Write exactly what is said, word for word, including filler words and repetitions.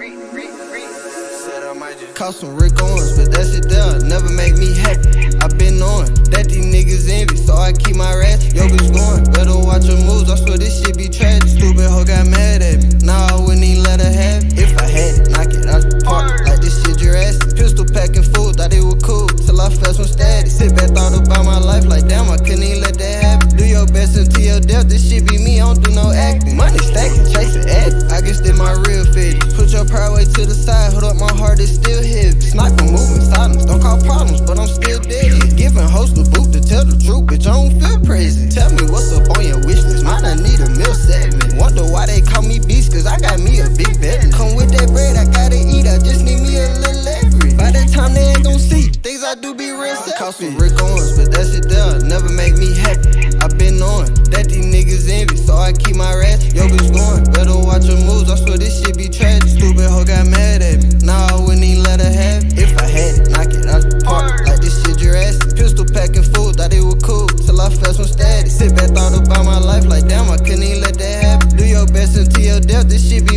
Caught some Rick Owens, but that shit there never make me happy. I been on that these niggas envy, so I keep my rats. Yo, bitch going, better watch her moves. I swear this shit be tragic. Stupid hoe got mad at me. Nah, I wouldn't even let her have it. If I had it, knock it out the park like this shit Jurassic. Pistol packing food, thought it was cool till I felt some static. Sit back, thought about my life like damn, I couldn't even let that happen. Do your best until your death. This shit be me, I don't do no acting. Money stacking, chasing ads. I guess that my real fit. Put your pride way to the side. Hold up, my heart is still heavy. Sniper moving silence, don't call problems, but I'm still dead. Giving hoes the boot to tell the truth, bitch, I don't feel crazy. Tell me what's up on your wish list, mine I need a meal segment. Wonder why they call me beast, cause I got me a big bed. Come with that bread, I gotta eat, I just need me a little leverage. By that time they ain't gon' see, things I do be real selfish. Caught some Rick Owens, but that shit there never make me happy. I been on that these niggas envy, so I keep my rats. Yo, bitch going, better watch her moves, I swear this shit be tragic. Stupid hoe got mad at me, nah, I wouldn't even let her have it. If I had it, knock it out the park like this shit Jurassic. Pistol packing food, thought it was cool till I felt some static. Sit back, thought about my life like damn, I couldn't even let that happen. Do your best until your death, this shit be